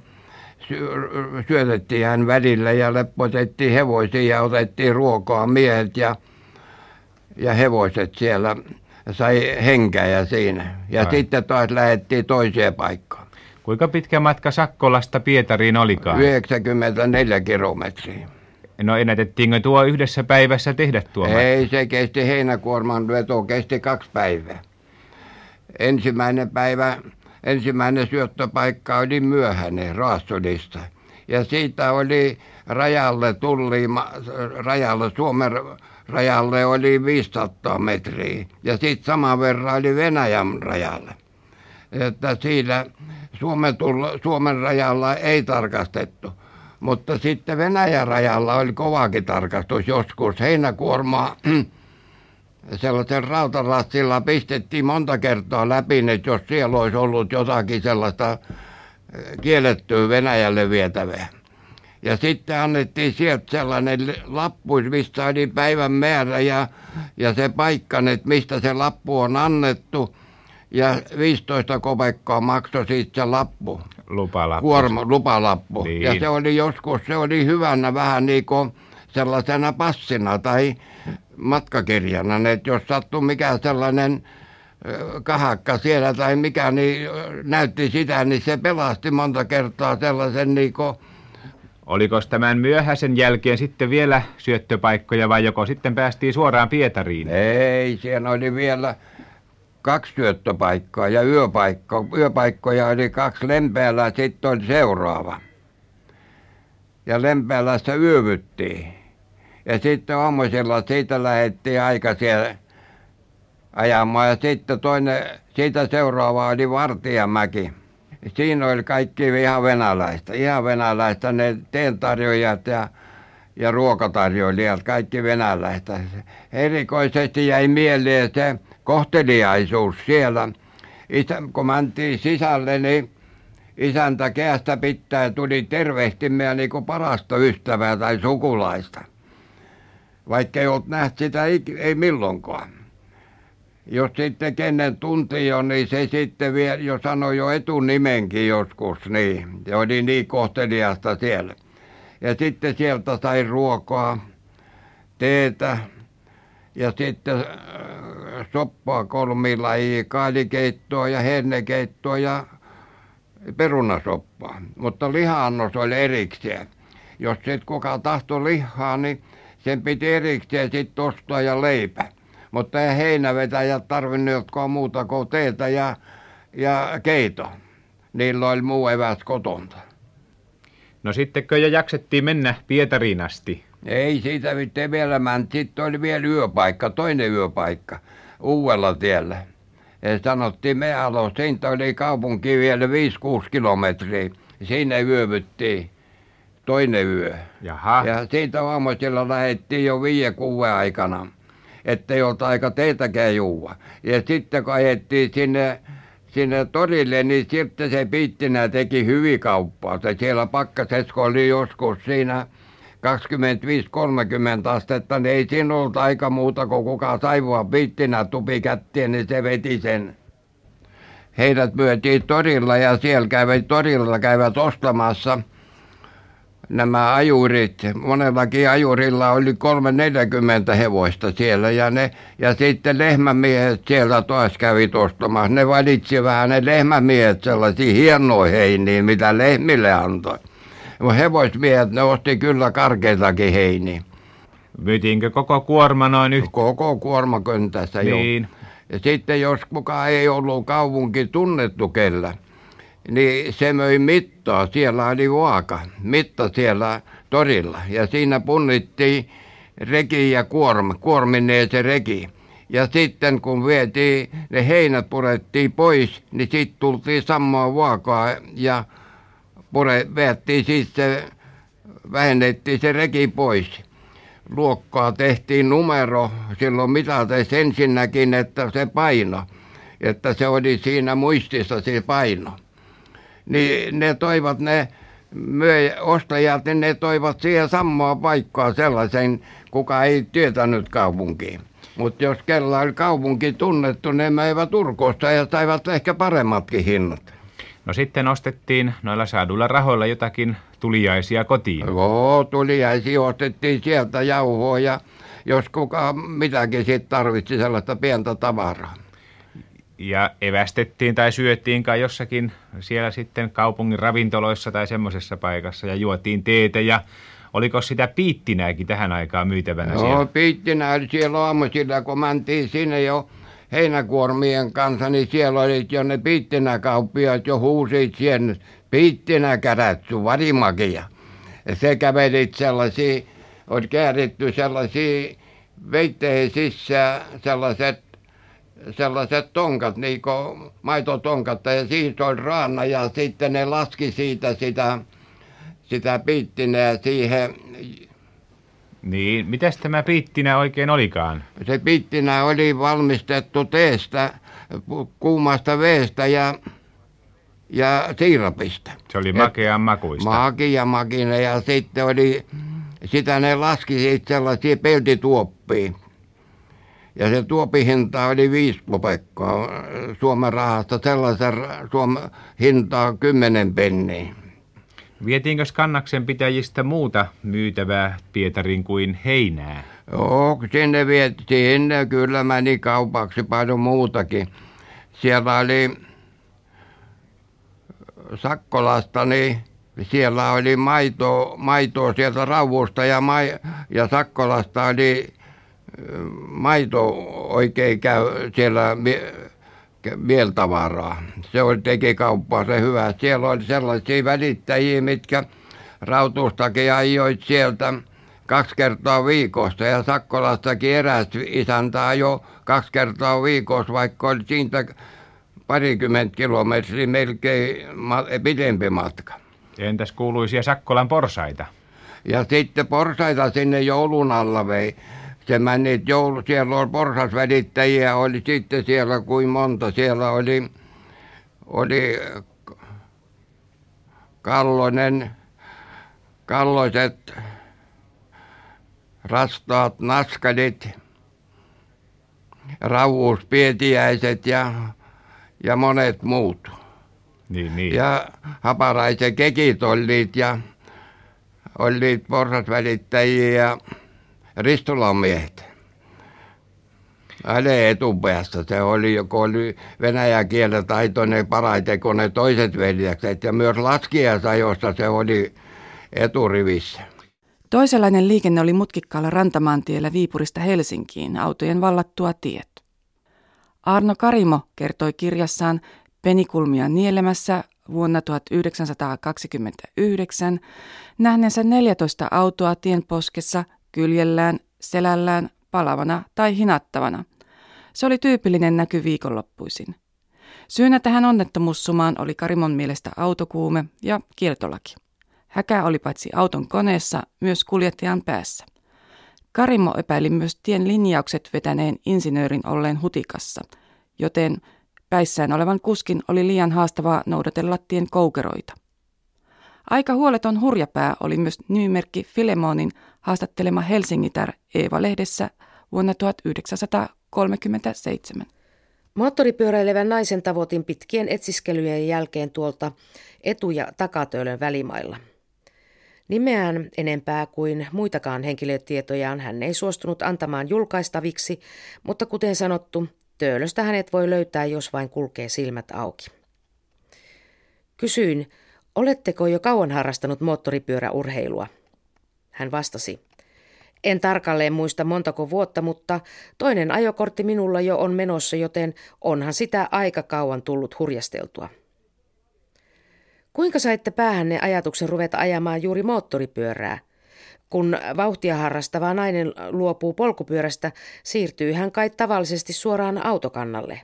syötettiin hän välillä ja leppotettiin hevosia ja otettiin ruokaa miehet ja, ja hevoset siellä sai henkäjä siinä. Ja Ai. sitten taas lähdettiin toiseen paikkaan. Kuinka pitkä matka Sakkolasta Pietariin olikaan? yhdeksänkymmentäneljä kilometriä. No ennätettiinkö tuo yhdessä päivässä tehdä tuo matka? Ei, se kesti heinäkuorman veto, kesti kaksi päivää. Ensimmäinen päivä, ensimmäinen syöttöpaikka oli myöhäinen Raastodista. Ja siitä oli rajalle tulli, rajalle, Suomen rajalle oli viisisataa metriä. Ja sitten saman verran oli Venäjän rajalle. Että siinä Suomen, tulla, Suomen rajalla ei tarkastettu. Mutta sitten Venäjän rajalla oli kovakin tarkastus joskus. Heinäkuormaa sellaisen rautarastilla pistettiin monta kertaa läpi, että jos siellä olisi ollut jotakin sellaista kiellettyä Venäjälle vietävää. Ja sitten annettiin sieltä sellainen lappu, mistä oli päivän määrä ja, ja se paikka, että mistä se lappu on annettu. Ja viisitoista kopeekkaa maksoi siitä se lappu. Lupalappu. Kuorma, lupalappu. Niin. Ja se oli joskus, se oli hyvänä vähän niin kuin sellaisena passina tai matkakirjana, että jos sattui mikä sellainen kahakka siellä tai mikä, niin näytti sitä, niin se pelasti monta kertaa sellaisen niin kuin... Oliko tämän myöhäisen jälkeen sitten vielä syöttöpaikkoja vai joko sitten päästiin suoraan Pietariin? Ei, siellä oli vielä kaksi syöttöpaikkaa ja yöpaikka. Yöpaikkoja oli kaksi Lempeällä, sitten oli seuraava. Ja Lempeälässä yövyttiin. Ja sitten aamuisella siitä lähdettiin aikaisia ajamaan. Ja sitten toinen, siitä seuraava oli Vartijamäki. Siinä oli kaikki ihan venäläistä. Ihan venäläistä ne teentarjoajat ja, ja ruokatarjoilijat, kaikki venäläistä. Erikoisesti jäi mieleen se kohteliaisuus siellä. Isä, kun mentiin sisälle, niin isäntä käestä pitää tuli tervehtimään niin kuin parasta ystävää tai sukulaista. Vaikka ei ollut nähty sitä, ei, ei milloinkaan. Jos sitten kenen tunti jo, niin se sitten vielä jo sanoi jo etunimenkin joskus, niin. Se oli niin kohteliasta siellä. Ja sitten sieltä sai ruokaa, teetä ja sitten soppaa kolmilla lajia, kaalikeittoa ja hernekeittoa ja perunasoppaa. Mutta liha-annos oli erikseen. Jos sitten kuka tahtoi lihaa, niin sen piti erikseen sitten ostaa ja leipä. Mutta ei heinävetäjät tarvinnut jotkut muuta kuin teetä ja, ja keito. Niillä oli muu eväs kotonta. No sittenkö jo jaksettiin mennä Pietariin asti? Ei siitä mitään vielä mennyt. Sitten oli vielä yöpaikka, toinen yöpaikka, Uudella tiellä. Ja sanottiin me alo, siitä oli kaupunki vielä viisi kuusi kilometriä. Siinä yövyttiin toinen yö. Jaha. Ja siitä aamuisella lähdettiin jo viiden kuuden aikana, ettei ollut aika teitäkään juua. Ja sitten kun ajettiin sinne, sinne torille, niin sitten se Piittinä teki hyvin kauppaa. Se siellä Pakkasessa oli joskus siinä kaksikymmentäviisi kolmekymmentä astetta, niin ei siinä ollut aika muuta, kun kuka saivua Piittinä tupi kättiin, niin se veti sen. Heidät myytiin torilla ja siellä kävivät torilla käyvät ostamassa nämä ajurit. Monellakin ajurilla oli kolme neljäkymmentä hevosta siellä ja, ne, ja sitten lehmämiehet siellä taas kävivät ostamassa. Ne valitsi vähän ne lehmämiehet sellaisia hienoja heiniä, mitä lehmille antoi. Hevosmiehet, ne osti kyllä karkeitakin heiniä. Myytiinkö koko kuorma noin yhtä? Koko kuorma köntässä niin. Jo. Ja sitten jos kukaan ei ollut kaupunki tunnettu kellä, niin se möi mittaa. Siellä oli vaaka, mitta siellä torilla. Ja siinä punnittiin reki ja kuorma, kuormineen se reki. Ja sitten kun vietiin, ne heinät purettiin pois, niin sitten tultiin samaa vaakaa ja pure, veettiin sitten, vähennettiin se reki pois. Luokkaa tehtiin numero silloin mitatessa ensinnäkin, että se paino, että se oli siinä muistissa se paino. Niin ne toivat ne myö, ostajat, ne toivat siihen samaa paikkaa sellaisen, kuka ei tietänyt kaupunkiin. Mutta jos kella oli kaupunki tunnettu, ne möivät Urkosta ja saivat ehkä paremmatkin hinnat. No sitten ostettiin noilla saaduilla rahoilla jotakin tuliaisia kotiin. Joo, tuliaisia ostettiin sieltä jauhoa ja jos kuka mitäkin sitten tarvitsi sellaista pientä tavaraa. Ja evästettiin tai syöttiin kai jossakin siellä sitten kaupungin ravintoloissa tai semmoisessa paikassa ja juotiin teetä ja oliko sitä piittinääkin tähän aikaan myytävänä siellä? Joo, piittinää oli siellä aamusilla, kun mentiin sinne jo heinäkuormien kanssa, niin siellä oli jo ne piittinäkauppiaat jo huusit siihen, piittinä kärätty, varimakia. Ja se kävelit sellaisia, oli kääritty sellaisia veitteen sisään sellaiset, sellaiset tonkat, niin kuin maitotonkat, ja siitä oli raana, ja sitten ne laski siitä sitä, sitä piittinää siihen. Niin, mitäs tämä piittinä oikein olikaan? Se piittinä oli valmistettu teestä, kuumasta veestä ja, ja siirapista. Se oli makean makuista. Makean makinen ja sitten oli, sitä ne laski siitä sellaisia peltituoppia. Ja se tuopihinta oli viisi kopekkaa Suomen rahasta, sellaisen Suomen hintaa kymmenen penniä. Vietiinkö Kannaksen pitäjistä muuta myytävää Pietariin kuin heinää? Joo, sinne vietiin, sinne kyllä meni kaupaksi paljon muutakin. Siellä oli Sakkolasta, niin siellä oli maitoa, maitoa sieltä Rauvusta ja, mai, ja Sakkolasta oli maito oikein käy siellä mieltavaraa. Se oli teki kauppaa se hyvä. Siellä oli sellaisia välittäjiä, mitkä Rautustakin ajoit sieltä kaksi kertaa viikossa. Ja Sakkolastakin eräs isäntä ajoi kaksi kertaa viikossa, vaikka oli siitä parikymmentä kilometriä melkein pidempi matka. Entäs kuuluisia Sakkolan porsaita? Ja sitten porsaita sinne joulun alla vei. Se meni joulu, siellä oli porsasvälittäjiä, oli sitten siellä kuin monta. Siellä oli, oli Kallonen, Kalloiset, Rastaat, Naskalit, Rauvuus, Pietiäiset ja, ja monet muut. Niin, niin. Ja Haparaisen kekit olivat ja olivat porsasvälittäjiä ja Ristolan miehet. Ale etupäästä. Se oli, kun oli venäjän kielen taitoinen parhaiten kuin ne toiset veljekset. Ja myös laskiaisajossa se oli eturivissä. Toisenlainen liikenne oli mutkikkaalla rantamaantiellä Viipurista Helsinkiin autojen vallattua tiet. Arno Karimo kertoi kirjassaan Penikulmia nielemässä vuonna tuhatyhdeksänsataakaksikymmentäyhdeksän nähneensä neljätoista autoa tien poskessa kyljellään, selällään, palavana tai hinattavana. Se oli tyypillinen näky viikonloppuisin. Syynä tähän onnettomuussumaan oli Karimon mielestä autokuume ja kieltolaki. Häkä oli paitsi auton koneessa, myös kuljettajan päässä. Karimo epäili myös tien linjaukset vetäneen insinöörin olleen hutikassa, joten päissään olevan kuskin oli liian haastavaa noudatella tien koukeroita. Aika huoleton hurjapää oli myös nimimerkki Filemonin haastattelema Helsingitär Eeva-lehdessä vuonna tuhatyhdeksänsataakolmekymmentäseitsemän. Moottoripyöräilevän naisen tavoitin pitkien etsiskelyjen jälkeen tuolta etu- ja takatöölön välimailla. Nimeään enempää kuin muitakaan henkilötietojaan hän ei suostunut antamaan julkaistaviksi, mutta kuten sanottu, töölöstä hänet voi löytää, jos vain kulkee silmät auki. Kysyin, oletteko jo kauan harrastanut moottoripyöräurheilua? Hän vastasi, en tarkalleen muista montako vuotta, mutta toinen ajokortti minulla jo on menossa, joten onhan sitä aika kauan tullut hurjasteltua. Kuinka saitte päähänne ajatuksen ruveta ajamaan juuri moottoripyörää? Kun vauhtia harrastava nainen luopuu polkupyörästä, siirtyy hän kai tavallisesti suoraan autokannalle.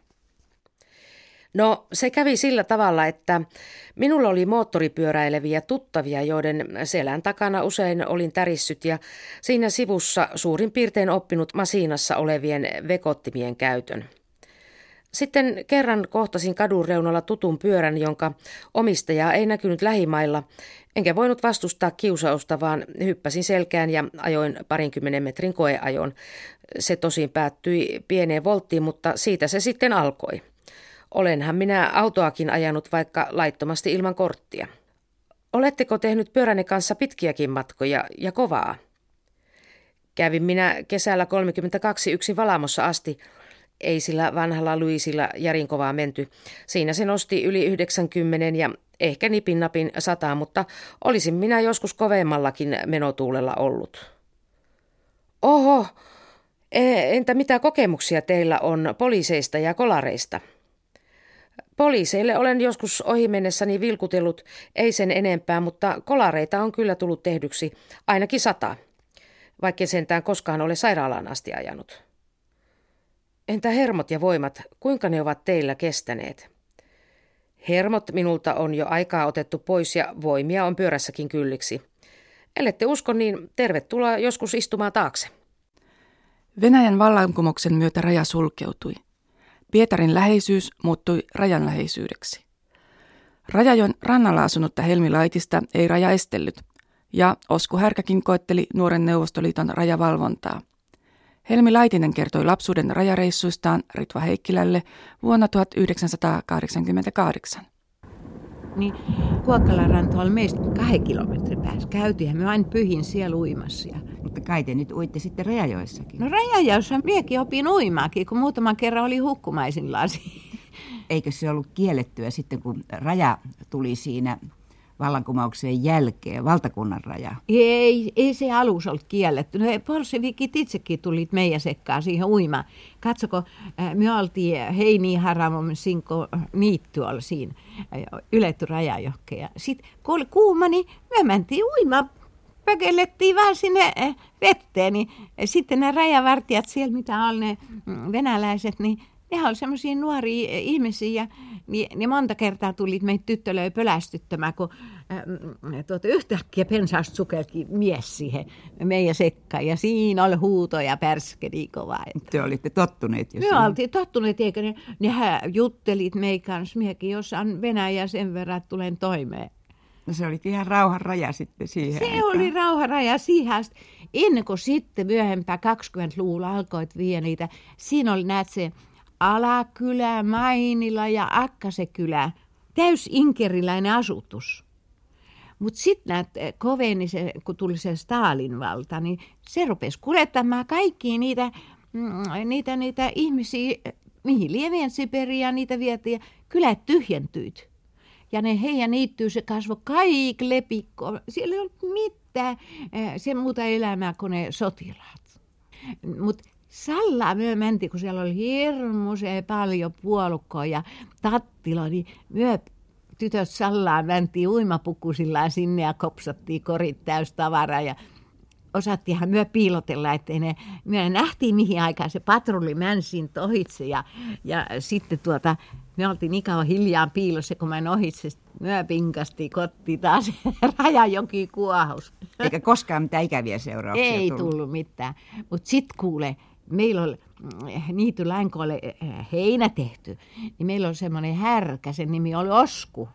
No, se kävi sillä tavalla, että minulla oli moottoripyöräileviä tuttavia, joiden selän takana usein olin tärissyt ja siinä sivussa suurin piirtein oppinut masiinassa olevien vekottimien käytön. Sitten kerran kohtasin kadun reunalla tutun pyörän, jonka omistajaa ei näkynyt lähimailla, enkä voinut vastustaa kiusausta, vaan hyppäsin selkään ja ajoin parinkymmenen metrin koeajon. Se tosin päättyi pieneen volttiin, mutta siitä se sitten alkoi. Olenhan minä autoakin ajanut vaikka laittomasti ilman korttia. Oletteko tehnyt pyöränne kanssa pitkiäkin matkoja ja kovaa? Kävin minä kesällä kolmekymmentäkaksi yksin Valamossa asti. Ei sillä vanhalla Luisilla järin kovaa menty. Siinä se nosti yli yhdeksänkymmentä ja ehkä nipin napin sataa, mutta olisin minä joskus kovemmallakin menotuulella ollut. Oho, entä mitä kokemuksia teillä on poliiseista ja kolareista? Poliiseille olen joskus ohimennessäni vilkutellut, ei sen enempää, mutta kolareita on kyllä tullut tehdyksi, ainakin sata, vaikka sentään koskaan ole sairaalaan asti ajanut. Entä hermot ja voimat, kuinka ne ovat teillä kestäneet? Hermot minulta on jo aikaa otettu pois ja voimia on pyörässäkin kylliksi. Ellette usko, niin tervetuloa joskus istumaan taakse. Venäjän vallankumouksen myötä raja sulkeutui. Pietarin läheisyys muuttui rajan läheisyydeksi. Rajajoen rannalla asunutta Helmi Laitista ei raja estellyt, ja Osku Härkäkin koetteli nuoren Neuvostoliiton rajavalvontaa. Helmi Laitinen kertoi lapsuuden rajareissuistaan Ritva Heikkilälle vuonna tuhatyhdeksänsataakahdeksankymmentäkahdeksan. Niin Kuokkalan ranta oli meistä kahden kilometrin päässä. Käytiinhän me aina pyhin siellä uimassa. Mutta kai te nyt uitte sitten Rajajoessakin. No Rajajoessa miekin opin uimaakin, kun muutaman kerran oli hukkumaisillaan. Eikö se ollut kiellettyä sitten, kun raja tuli siinä vallankumouksen jälkeen, valtakunnan raja? Ei, ei se alus ollut kielletty. No bolshevikit itsekin tulit meidän sekkaan siihen uimaan. Katsoko, me oltiin Heiniharamon sinko niitty oli siinä, yletty Rajajohkeen. Sitten kun oli kuuma, niin me mentiin uimaan. Pökellettiin vaan sinne vetteen, niin sitten ne rajavartijat siellä, mitä oli ne venäläiset, niin ne oli semmoisia nuoria ihmisiä, ja niin, niin monta kertaa tuli meitä tyttölöi pölästyttämään, kun äh, tuota, yhtäkkiä pensaasta sukelki mies siihen meidän sekkaan, ja siinä oli huuto ja pärske niin kovaa. Te olitte tottuneet jo Me siihen. Oltiin tottuneet, eikä ne, nehän juttelit meidän kanssa, miekin jossain Venäjä sen verran, että tulen toimeen. No se oli ihan rauhan raja sitten siihen Se aikaan. oli rauhan raja siihen, ennen kuin sitten myöhempää kaksikymmentäluvulla alkoi viedä niitä. Siinä oli näet se Alakylä, Mainila ja Akkasekylä, täys inkeriläinen asutus. Mutta sitten näet koveni se, kun tuli se Stalin valta, niin se rupesi kuljettamaan kaikkia niitä, niitä, niitä ihmisiä, mihin Lievien Siperiaan niitä vietiin, ja kylät tyhjentyit. Ja ne heidän niittyy, se kasvoi kaik lepikko. Siellä ei ollut mitään se muuta elämää kuin ne sotilaat. Mutta Sallaa myö mentiin, kun siellä oli hirmuisen paljon puolukkoa ja tattiloa, niin myö tytöt Sallaan mentiin uimapukusillaan sinne ja kopsattiin korit täys tavaraa ja osattiinhan myö piilotella, ettei ne, myö nähtiin mihin aikaan se patrulli mänsin ohitse ja, ja sitten tuota, me oltiin niin kauan hiljaa piilossa, kun mä en ohitse, myö pinkastiin kotiin taas Rajajoki kuohus. Eikä koskaan mitään ikäviä seurauksia Ei tullut. tullut mitään, mutta sitten kuule, meillä oli niityllä kun oli heinä tehty, niin meillä oli semmoinen härkä, sen nimi oli Osku.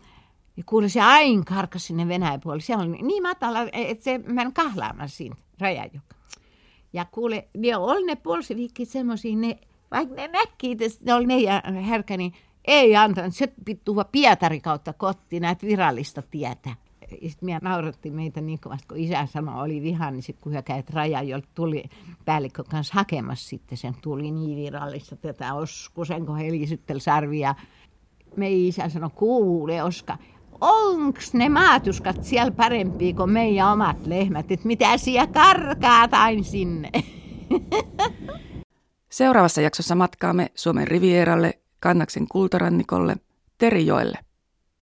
Ja kuule, se aina karkasi sinne Venäjän puolelle. Se oli niin matala, että se meni kahlaamaan siinä Rajajoka. Ja kuule, ne oli ne bolshevikit semmoisia, ne, vaikka ne näki, että ne oli meidän härkä, niin ei antanut. Se piti tuoda Pietari kautta kotiin näitä virallista tietä. Sitten minä naurattiin meitä niin kovasti, kun isä sanoi, oli viha, niin sitten kun hän käy Rajajoelta, tuli päällikön kanssa hakemassa sitten sen, tuli niin virallista tätä Oskusen, kun he lisytteli sarvia. Meidän isä sanoi, kuule Oska, onks ne maatuskat siellä parempia kuin meidän omat lehmät, että mitä siellä karkaat aina sinne? Seuraavassa jaksossa matkaamme Suomen Rivieralle, Kannaksen kultarannikolle, Terijoelle.